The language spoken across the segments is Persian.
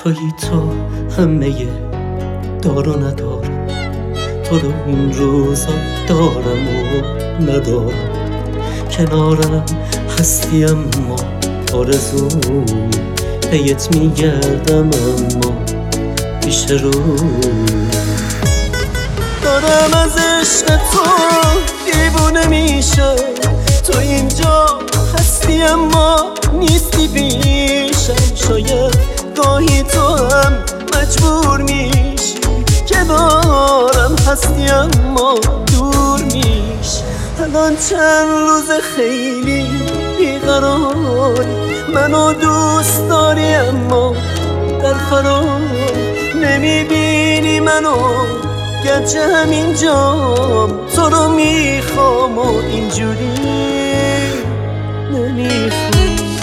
تویی تو همه دار و ندار، تو رو این روزا دارم و ندارم، کنارم هستی اما آرزومی، پیت میگردم اما پیش رو دارم از عشق تو دیوونه میشم، تو اینجا هستی اما نیستی پیشم، شاید گاهی تو هم مجبور میشی که دارم هستی اما دور میشی. الان چند روز خیلی بیقراری، منو دوست داری اما در فرار نمیبینی منو گرچه همینجام، تو رو میخوام و اینجوری نمیخوام.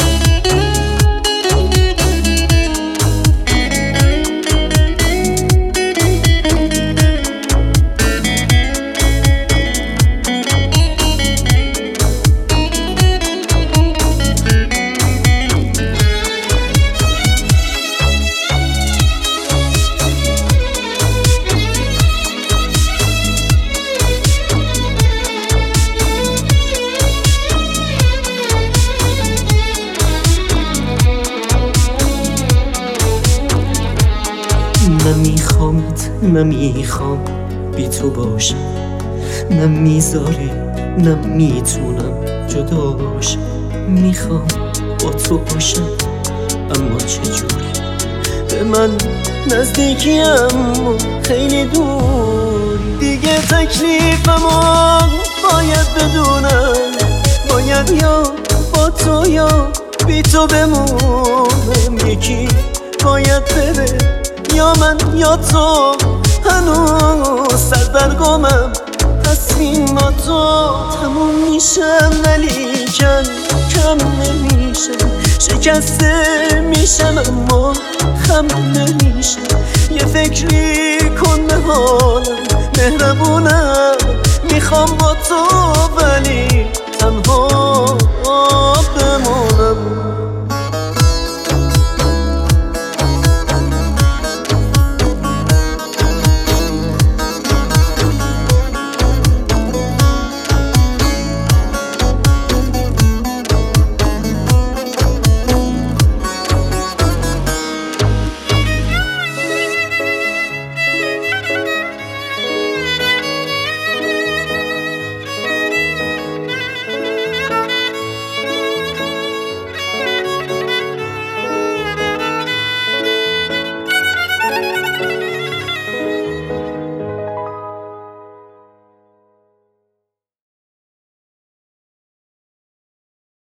نمیخوامت نمیخوام بی تو باشم، نمیذاری نمیتونم جداشم، میخوام با تو باشم اما چجوری، به من نزدیکی اما خیلی دوری، دیگه تکلیفمو باید بدونم، باید یا با تو یا بی تو بمونم، یکی باید بره یا من یا تو، هنوز سردرگمم تصمیم با تو تموم میشم ولیکن کم نمیشم، شکسته میشم اما خم نمیشم، یه فکری کن به حالم مهربونم، میخوام با تو ولی